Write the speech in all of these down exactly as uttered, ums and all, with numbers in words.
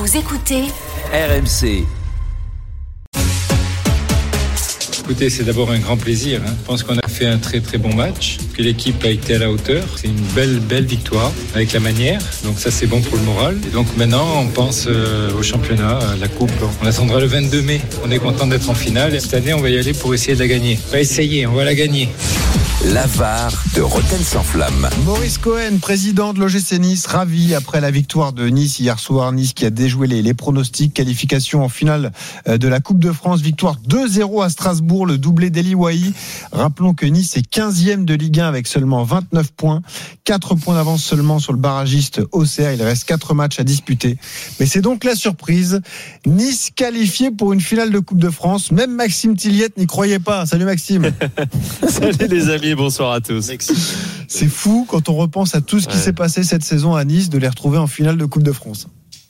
Vous écoutez R M C. Écoutez, c'est d'abord un grand plaisir. Hein. Je pense qu'on a fait un très très bon match, que l'équipe a été à la hauteur. C'est une belle belle victoire avec la manière. Donc ça c'est bon pour le moral. Et donc maintenant on pense euh, au championnat, à la coupe. On attendra le vingt-deux mai. On est content d'être en finale. Et cette année on va y aller pour essayer de la gagner. On va essayer, on va la gagner. La V A R de Rotten sans flamme. Maurice Cohen, président de l'O G C Nice, ravi après la victoire de Nice hier soir. Nice qui a déjoué les, les pronostics. Qualification en finale de la Coupe de France. Victoire deux zéro à Strasbourg, le doublé d'Eli Wahi. Rappelons que Nice est quinzième de Ligue un avec seulement vingt-neuf points. quatre points d'avance seulement sur le barragiste Auxerre. Il reste quatre matchs à disputer. Mais c'est donc la surprise. Nice qualifié pour une finale de Coupe de France. Même Maxime Tilliette n'y croyait pas. Salut Maxime. Salut les amis. Bonsoir à tous. C'est fou quand on repense à tout ce qui ouais. s'est passé cette saison à Nice de les retrouver en finale de Coupe de France.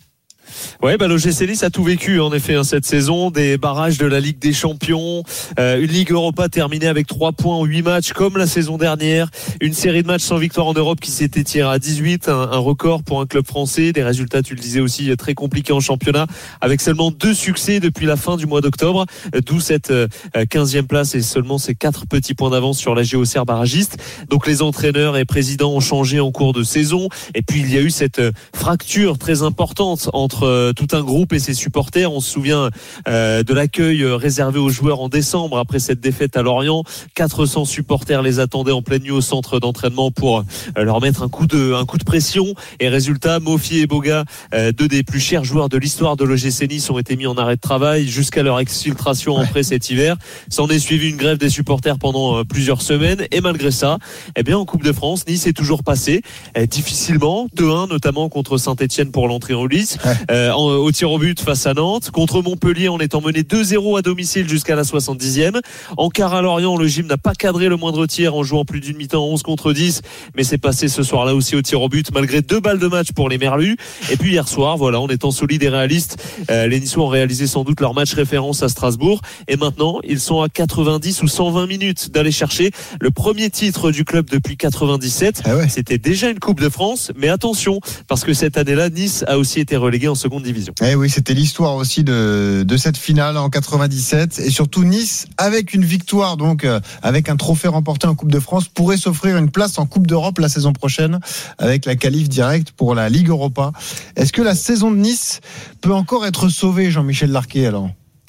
Ouais, bah, l'O G C Nice a tout vécu en effet hein, cette saison, des barrages de la Ligue des Champions, euh, une Ligue Europa terminée avec trois points en huit matchs comme la saison dernière, une série de matchs sans victoire en Europe qui s'est étirée à dix-huit, un, un record pour un club français, des résultats, tu le disais aussi, très compliqués en championnat, avec seulement deux succès depuis la fin du mois d'octobre, d'où cette euh, quinzième place et seulement ces quatre petits points d'avance sur la Auxerre barragiste. Donc les entraîneurs et présidents ont changé en cours de saison, et puis il y a eu cette euh, fracture très importante entre euh, tout un groupe et ses supporters. On se souvient euh, de l'accueil réservé aux joueurs en décembre après cette défaite à Lorient. quatre cents supporters les attendaient en pleine nuit au centre d'entraînement pour euh, leur mettre un coup de un coup de pression. Et résultat, Mofi et Boga, euh, deux des plus chers joueurs de l'histoire de l'O G C Nice, ont été mis en arrêt de travail jusqu'à leur exfiltration en prêt cet hiver. S'en est suivi une grève des supporters pendant euh, plusieurs semaines. Et malgré ça, eh bien en Coupe de France, Nice est toujours passé euh, difficilement, deux un notamment contre Saint-Etienne pour l'entrée en lice. Ouais. Euh, en, au tir au but face à Nantes, contre Montpellier en étant mené deux zéro à domicile jusqu'à la soixante-dixième. En quart à Lorient, le gym n'a pas cadré le moindre tir en jouant plus d'une mi-temps onze contre dix, mais c'est passé ce soir-là aussi au tir au but malgré deux balles de match pour les Merlus. Et puis hier soir, voilà, en étant solides et réalistes, euh, les Niçois ont réalisé sans doute leur match référence à Strasbourg, et maintenant ils sont à quatre-vingt-dix ou cent vingt minutes d'aller chercher le premier titre du club depuis quatre-vingt-dix-sept. Ah ouais. C'était déjà une Coupe de France, mais attention, parce que cette année-là, Nice a aussi été relégué en seconde division. Eh oui, c'était l'histoire aussi de, de cette finale en quatre-vingt-dix-sept, et surtout Nice, avec une victoire, donc euh, avec un trophée remporté en Coupe de France, pourrait s'offrir une place en Coupe d'Europe la saison prochaine, avec la qualif directe pour la Ligue Europa. Est-ce que la saison de Nice peut encore être sauvée, Jean-Michel Larquet, alors ?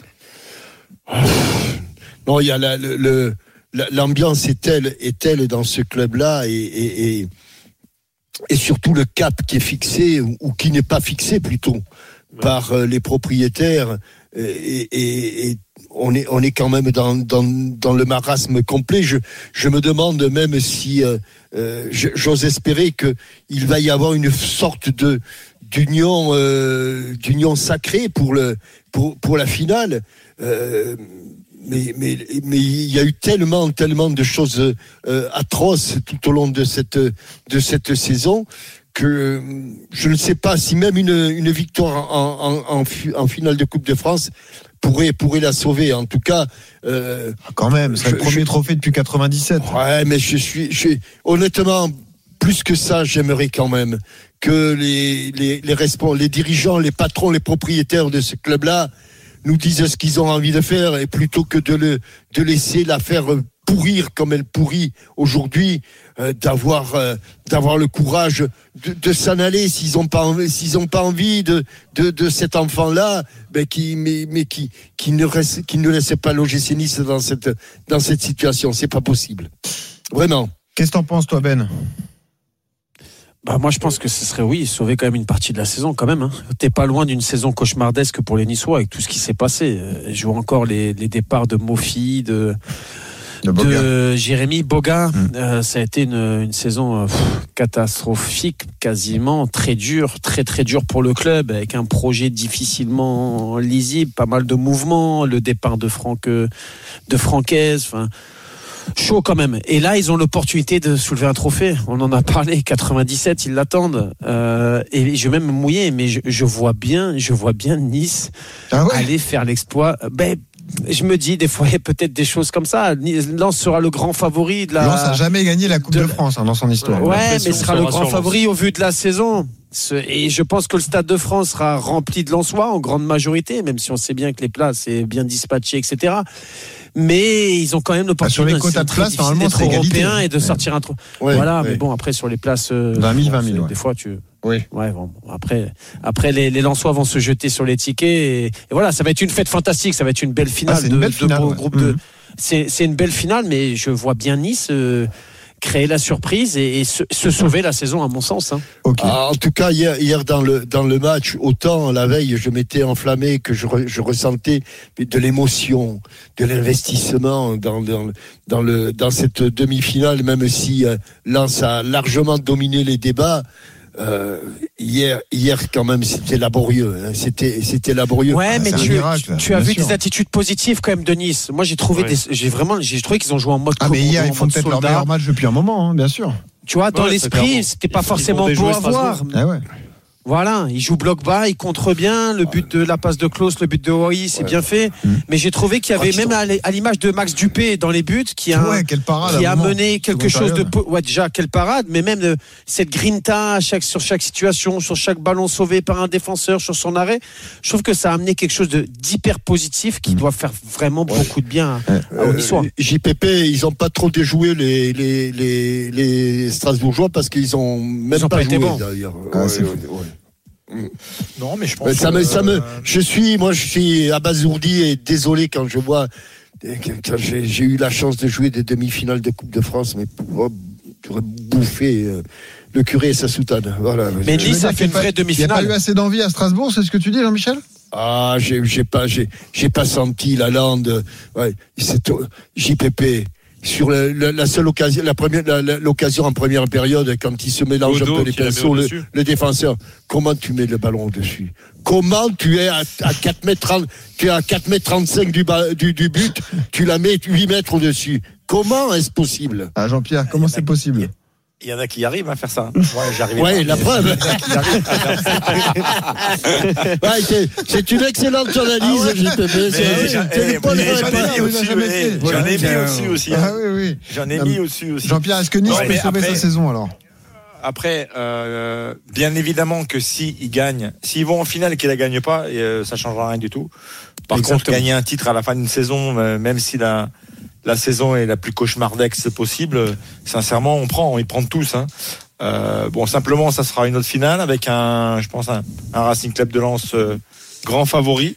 Non, il y a la, le, le, l'ambiance est telle, est telle dans ce club-là, et, et, et, et surtout le cap qui est fixé, ou, ou qui n'est pas fixé plutôt, par euh, les propriétaires, et, et, et on est on est quand même dans dans dans le marasme complet. Je je me demande même si euh, euh, j'ose espérer que il va y avoir une sorte de d'union euh, d'union sacrée pour le pour pour la finale. Euh, mais mais mais il y a eu tellement tellement de choses euh, atroces tout au long de cette de cette saison que je ne sais pas si même une, une victoire en, en, en, en finale de Coupe de France pourrait, pourrait la sauver. En tout cas, euh, quand même, c'est je, le premier je, trophée depuis quatre-vingt-dix-sept. Ouais, mais je suis, je suis honnêtement, plus que ça, j'aimerais quand même que les, les, les, responsables, les dirigeants, les patrons, les propriétaires de ce club-là nous disent ce qu'ils ont envie de faire, et plutôt que de le, de laisser l'affaire pourrir comme elle pourrit aujourd'hui, euh, d'avoir euh, d'avoir le courage de, de s'en aller s'ils ont pas envie, s'ils ont pas envie de de, de cet enfant-là, ben qui mais mais qui qui ne reste qui ne laisse pas l'O G C Nice dans cette dans cette situation, c'est pas possible. Vraiment. Qu'est-ce que t'en penses, toi, Ben ? Bah moi je pense que ce serait oui sauver quand même une partie de la saison quand même. Hein. T'es pas loin d'une saison cauchemardesque pour les Niçois avec tout ce qui s'est passé. Je vois encore les les départs de Mofi, de de, de Jérémy Boga. Mmh. Euh, ça a été une, une saison euh, pff, catastrophique, quasiment très dure, très très dure pour le club, avec un projet difficilement lisible, pas mal de mouvements, le départ de Franck de Francaise, enfin. Chaud quand même. Et là, ils ont l'opportunité de soulever un trophée. On en a parlé. quatre-vingt-dix-sept, ils l'attendent. Euh, et je vais même me mouiller, mais je, je vois bien, je vois bien Nice ah ouais. aller faire l'exploit. Ben, je me dis des fois, il y a peut-être des choses comme ça. Lens sera le grand favori de la. Lens n'a jamais gagné la Coupe de, de France hein, dans son histoire. Ouais, mais sera le grand favori au vu de la saison. Et je pense que le Stade de France sera rempli de Lensois en grande majorité, même si on sait bien que les places c'est bien dispatché, et cetera. Mais ils ont quand même l'opportunité. Sur les quotas de place, normalement, c'est européen et de sortir un trou. Ouais, voilà, ouais. mais bon, après sur les places, euh, vingt mille, bon, vingt mille, ouais. Des fois, tu. Oui. Ouais, bon, après, après les, les Lensois vont se jeter sur les tickets et, et voilà, ça va être une fête fantastique, ça va être une belle finale Ah, c'est de, une belle de finale, beaux ouais. groupes Mmh. de. C'est, c'est une belle finale, mais je vois bien Nice euh, créer la surprise et, et se, se sauver la saison, à mon sens. Hein. Okay. Ah, en tout cas, hier, hier dans le dans le match, autant la veille, je m'étais enflammé que je, re, je ressentais de l'émotion, de l'investissement dans dans dans le dans cette demi-finale, même si euh, Lens a largement dominé les débats. Euh, hier, hier quand même, c'était laborieux. Hein. C'était, c'était laborieux. Ouais, Ah, mais tu, miracle, tu as vu sûr. des attitudes positives quand même de Nice. Moi, j'ai trouvé, ouais. des, j'ai vraiment, j'ai trouvé qu'ils ont joué en mode. Ah, mais commando, hier, ils en font mode peut-être leur soldat. meilleur match depuis un moment, hein, bien sûr. Tu vois, dans Ouais, l'esprit, clairement. c'était pas Ils- ils forcément vont beau déjouer à voir. Strasbourg. Ah ouais. Voilà, il joue bloc bas, il contre bien, le but de la passe de Klose, le but de Wai, c'est Ouais. bien fait. Mmh. Mais j'ai trouvé qu'il y avait Ah, même à, à l'image de Max Dupé dans les buts, qui a, Ouais, quelle parade. qui à un a moment. mené quelque Seconde chose de période. peu- ouais déjà quelle parade, mais même de, cette grinta à chaque, sur chaque situation, sur chaque ballon sauvé par un défenseur, sur son arrêt. Je trouve que ça a amené quelque chose de d'hyper positif qui Mmh. doit faire vraiment beaucoup de bien à, à Euh, Niçois. J P P, ils ont pas trop déjoué les les les, les Strasbourgeois parce qu'ils ont même Ils ont pas, pas été joué bons. d'ailleurs. Ah, Ouais, c'est ouais, fou. ouais. Non, mais je pense Mais ça que, me, ça me, euh, je suis, moi, je suis abasourdi et désolé quand je vois, quand j'ai, j'ai eu la chance de jouer des demi-finales de Coupe de France, mais pour j'aurais bouffé euh, le curé et sa soutane. Voilà. Mais Je- Nice veux a dire fait une qu'il y a vraie pas- Il n'y a demi-finale. pas eu assez d'envie à Strasbourg, c'est ce que tu dis, Jean-Michel? Ah, j'ai, j'ai pas, j'ai, j'ai pas senti la lande. Ouais, c'est J P P. Sur la, la, la seule occasion, la première, la, la, l'occasion en première période, quand il se mélange Odo un peu les qui la met pinceaux, le, au-dessus. le défenseur, comment tu mets le ballon au-dessus? Comment tu es à, à quatre mètres trente, tu es à quatre mètres trente-cinq du, ba- du, du but, tu la mets huit mètres au-dessus? Comment est-ce possible? Ah, Jean-Pierre, comment c'est possible? il y en a qui arrivent à faire ça. Ouais, j'arrivais Ouais, pas, la mais- preuve. Qui arrivent à faire ça. Ouais, c'est, c'est une excellente analyse, J P P. C'est, Mais c'est, j'en- c'est eh, le point de mais j'en ai réponse. mis il au-dessus, a jamais eh, fait. J'en ai mis Voilà. au-dessus aussi. Ah hein. oui, oui. J'en ai Non, mis mais- au-dessus aussi. Jean-Pierre, est-ce que Nice Ouais, peut mais sauver après- sa saison alors? Après, euh, bien évidemment que s'ils gagnent, s'ils vont en finale et qu'ils la gagnent pas, et, euh, ça changera rien du tout. Par Exactement. contre, gagner un titre à la fin d'une saison, euh, même si la, la saison est la plus cauchemardesque possible, euh, sincèrement, on prend, ils prennent tous. Hein. Euh, bon, simplement, ça sera une autre finale avec un, je pense, un, un Racing Club de Lens euh, grand favori.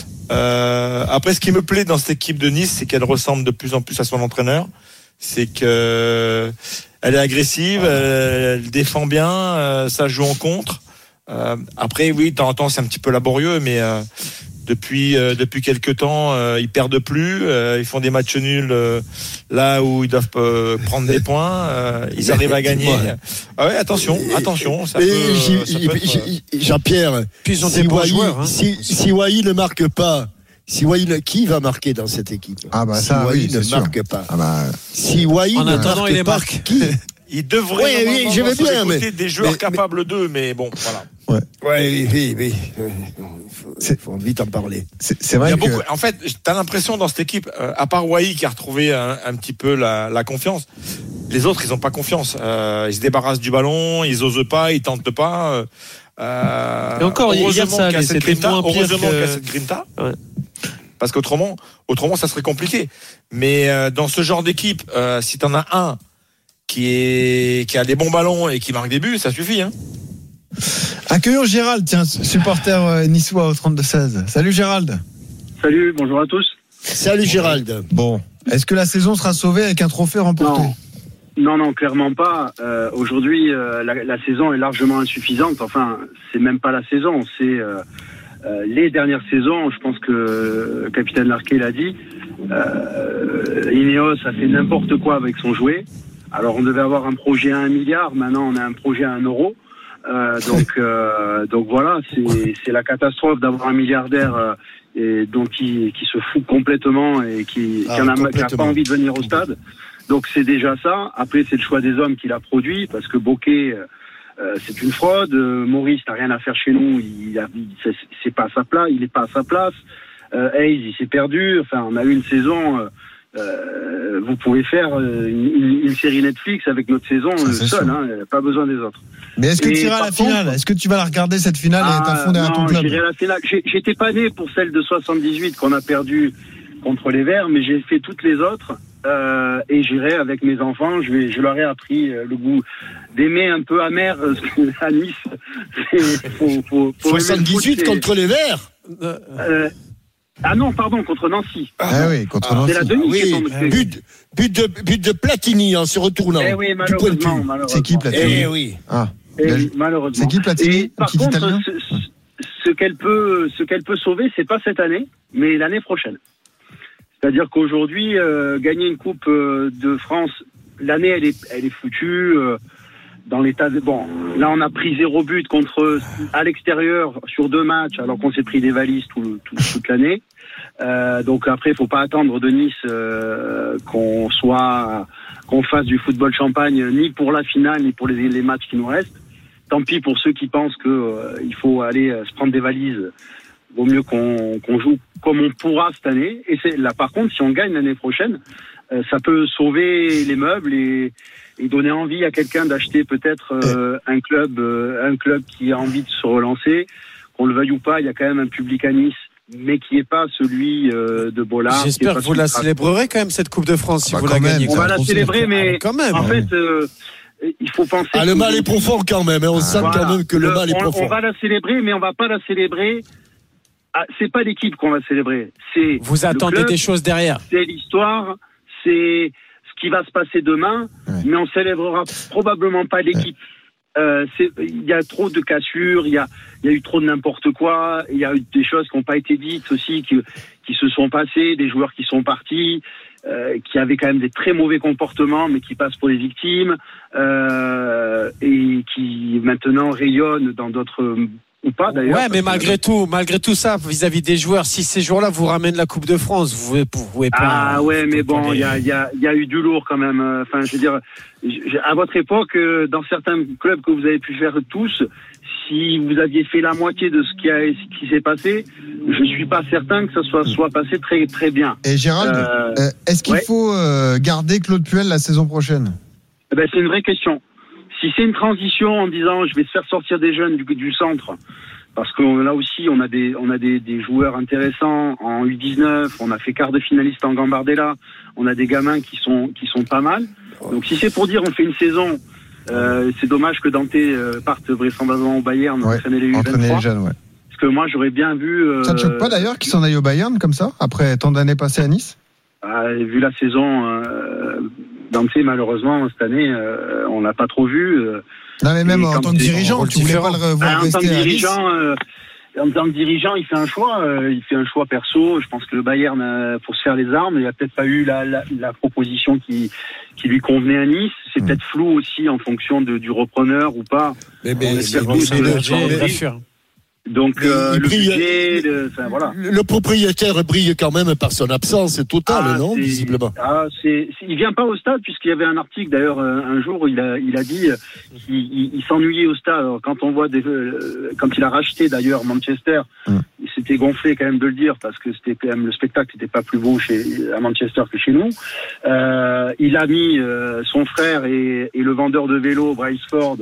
Euh, après, ce qui me plaît dans cette équipe de Nice, c'est qu'elle ressemble de plus en plus à son entraîneur. C'est que elle est agressive, elle, elle défend bien, euh, ça joue en contre. Euh, après, oui, de temps en temps, c'est un petit peu laborieux, mais euh, depuis euh, depuis quelques temps, euh, ils perdent plus, euh, ils font des matchs nuls euh, là où ils doivent euh, prendre des points, euh, ils arrivent à gagner. Ah ouais, attention, attention, ça Et peut, J- ça J- peut être, euh, J- Jean-Pierre, Puis ils ont si des bons Wai- joueurs. Hein. si, si Wai ne marque pas, si Wai ne- qui va marquer dans cette équipe? Ah bah si ça, Wai oui, ne c'est sûr. marque pas. Ah bah, Si Wai En ne attendant, marque il les pas, marque. qui? ils devraient Oui, oui, normalement je vais sur les bien, côtés mais- des joueurs mais- capables d'eux, mais bon, voilà. Oui, oui, oui. Il faut, C'est- faut vite en parler. c'est c'est Il vrai y a que... beaucoup, en fait, t'as l'impression dans cette équipe, euh, à part Wai qui a retrouvé un, un petit peu la, la confiance, les autres ils ont pas confiance. Euh, ils se débarrassent du ballon, ils osent pas, ils tentent pas. Euh, euh, Et encore, hier, heureusement ça qu'il y a allait, cette c'était grinta, moins pire heureusement que- qu'il y a cette grinta. Ouais. Parce qu'autrement, autrement ça serait compliqué. Mais euh, dans ce genre d'équipe, euh, si t'en as un qui est qui a des bons ballons et qui marque des buts, ça suffit. Hein. Accueillons Gérald, tiens, supporter euh, niçois au trente-deux seize. Salut Gérald. Salut, bonjour à tous. Salut Gérald. Bon, est-ce que la saison sera sauvée avec un trophée remporté? Non. Non, non, clairement pas. Euh, aujourd'hui, euh, la, la saison est largement insuffisante. Enfin, c'est même pas la saison, c'est euh, euh, les dernières saisons. Je pense que le capitaine Larquet l'a dit. Euh, Ineos a fait n'importe quoi avec son jouet. Alors, on devait avoir un projet à un milliard. Maintenant, on a un projet à un euro. Euh, donc, euh, donc voilà, c'est, c'est la catastrophe d'avoir un milliardaire euh, et dont il, qui se fout complètement et qui, Ah, qui en a, qui a complètement. pas envie de venir au stade. Donc c'est déjà ça. Après, c'est le choix des hommes qui l'a produit, parce que Bocquet, euh, c'est une fraude. Euh, Maurice n'a rien à faire chez nous. Il, a, il c'est, c'est pas à sa place. Il est pas à sa place. Euh, Hayes, il s'est perdu. Enfin, on a eu une saison euh, euh, vous pouvez faire une, une, une série Netflix avec notre saison Ça, seul, hein, pas besoin des autres. Mais est-ce que Et tu iras à la par finale contre- Est-ce que tu vas la regarder cette finale et être à fond derrière ton non, club? j'irai à la finale. J'ai- J'étais pas né pour celle de soixante-dix-huit qu'on a perdue contre les Verts, mais j'ai fait toutes les autres. Euh, et j'irai avec mes enfants. Je vais, je leur ai appris euh, le goût d'aimer un peu amer euh, ce que- à Nice. C'est- faut, faut, faut aimer le soixante-dix-huit foot, c'est- contre les Verts. euh, ah non, pardon, contre Nancy. Ah oui, contre Ah, Nancy. C'est la demi qui est Oui, tombée. but, but, de, but de Platini en se retournant. Eh oui, Du point de malheureusement, vue. malheureusement. C'est qui, Platini Eh oui. Ah. Eh Bien- oui, malheureusement. C'est qui, Platini Et Un par petit contre, Italien ce, ce- ce qu'elle peut, ce qu'elle peut sauver, c'est pas cette année, mais l'année prochaine. C'est-à-dire qu'aujourd'hui, euh, gagner une coupe euh, de France, l'année elle est, elle est foutue. Euh, dans l'état de bon, là on a pris zéro but contre à l'extérieur sur deux matchs, alors qu'on s'est pris des valises tout, le- tout- toute l'année. Euh, donc après, il faut pas attendre de Nice euh, qu'on soit, qu'on fasse du football champagne ni pour la finale ni pour les, les matchs qui nous restent. Tant pis pour ceux qui pensent que euh, il faut aller euh, se prendre des valises. Vaut mieux qu'on qu'on joue comme on pourra cette année. Et c'est là, par contre, si on gagne l'année prochaine, euh, ça peut sauver les meubles et, et donner envie à quelqu'un d'acheter peut-être euh, un club, euh, un club qui a envie de se relancer. Qu'on le veuille ou pas, il y a quand même un public à Nice, mais qui n'est pas celui euh, de Bollard. J'espère que vous la célébrerez quand même, cette Coupe de France, si Ah bah vous quand la même, gagnez. On ça va la trop célébrer, sûr. mais Quand même. en fait, euh, il faut penser. Ah, le que- mal est profond quand même. hein. On sent Voilà. quand même que le, Le- mal est on, profond. on va la célébrer, mais on va pas la célébrer. Ah, c'est pas l'équipe qu'on va célébrer. C'est Vous le attendez club, des choses derrière. c'est l'histoire, c'est ce qui va se passer demain, Ouais. mais on célébrera probablement pas l'équipe. Euh, c'est- il y a trop de cassures, il y a, il y a eu trop de n'importe quoi, il y a eu des choses qui n'ont pas été dites aussi, qui, qui se sont passées, des joueurs qui sont partis, euh, qui avaient quand même des très mauvais comportements, mais qui passent pour les victimes, euh, et qui maintenant rayonnent dans d'autres, ou pas d'ailleurs. Ouais, mais parce que- malgré tout, malgré tout ça, vis-à-vis des joueurs, si ces joueurs-là vous ramènent la Coupe de France, vous pouvez, vous pouvez pas. Ah ouais, mais vous pouvez bon, pas il y a, les- il y, a, il y a eu du lourd quand même. Enfin, je veux dire, j- à votre époque, euh, dans certains clubs que vous avez pu faire tous, si vous aviez fait la moitié de ce qui, a, ce qui s'est passé, je suis pas certain que ça soit, soit passé très très bien. Et Gérald, Euh, euh, est-ce qu'il ouais. faut euh, garder Claude Puel la saison prochaine? Eh ben, c'est une vraie question. Si c'est une transition en disant je vais se faire sortir des jeunes du, du centre, parce que là aussi on a des on a des, des joueurs intéressants en U dix-neuf, on a fait quart de finaliste en Gambardella, on a des gamins qui sont qui sont pas mal. Donc si c'est pour dire on fait une saison, euh, c'est dommage que Dante euh, parte vraisemblablement au Bayern, Ouais, entraîner les U entraîner les vingt-trois, jeunes, ouais. parce que moi j'aurais bien vu. Euh, Ça te choque pas d'ailleurs qu'il s'en aille au Bayern comme ça, après tant d'années passées à Nice? Ah, vu la saison, euh, Dante malheureusement cette année euh, on l'a pas trop vu. Euh, Non mais même Et en quand tant que c'est- dirigeant, rôle tu voulais pas différent. le revoir Ah, en tant rester que à Nice? dirigeant, euh, en tant que dirigeant, il fait un choix. euh, il fait un choix perso. Je pense que le Bayern, euh, pour se faire les armes, il a peut-être pas eu la, la, la proposition qui qui lui convenait à Nice. C'est Mm. peut-être flou aussi en fonction de, du repreneur ou pas. Mais, mais- On espère mais- tous mais que le- le- J'ai- le- bien sûr. Donc Mais euh, il le brille- budget, le- enfin, voilà. le, le propriétaire brille quand même par son absence totale, Ah, non, c'est- visiblement. Ah, c'est, c'est- il vient pas au stade puisqu'il y avait un article d'ailleurs euh, un jour où il a, il a dit euh, qu'il il, il s'ennuyait au stade. Alors, quand on voit des, euh, quand il a racheté d'ailleurs Manchester, Mm. il s'était gonflé quand même de le dire parce que c'était quand même le spectacle n'était pas plus beau chez à Manchester que chez nous. Euh, il a mis euh, son frère et, et le vendeur de vélo Bryce Ford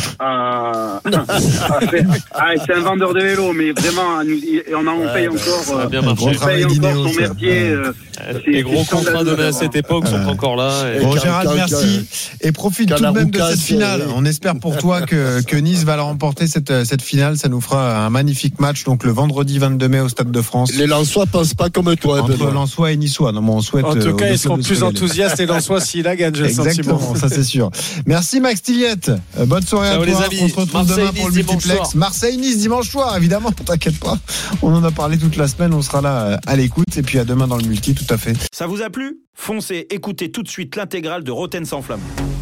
à, à faire. Ah, c'est un vendeur de vélo, mais vraiment, à nous- et on en Ouais, paye bah, encore. ça a euh, bien Gros marché. on paye travail encore d'Ineos, son ça. merdier. Ouais. euh, c'est- Les gros c'est contrats scandaleux, donnés à vraiment. cette époque sont Ouais. encore là. et- Bon, quand- Gérald, quand- merci. Et profite quand tout de la même de Roucasse, cette finale. euh, On espère pour toi que, que Nice va la remporter cette, cette finale. Ça nous fera un magnifique match. Donc, le vendredi vingt-deux mai au Stade de France. Les Lensois pensent pas comme toi, Entre Benoît. Lensois et Niçois. Non, mais on souhaite. En euh, tout aux cas, deux ils seront clubs de se plus régaler. enthousiastes et Lensois s'il la gagne, j'ai le Exactement, sentiment. ça c'est sûr. Merci Max Tilliette. Euh, bonne soirée Ciao, à les toi. amis. On se retrouve Marseille, demain pour le Nice, dimanche multiplex. soir. Marseille-Nice dimanche soir, évidemment, t'inquiète pas. On en a parlé toute la semaine, on sera là euh, à l'écoute. Et puis à demain dans le multi, tout à fait. Ça vous a plu ? Foncez, écoutez tout de suite l'intégrale de Rotten sans flamme.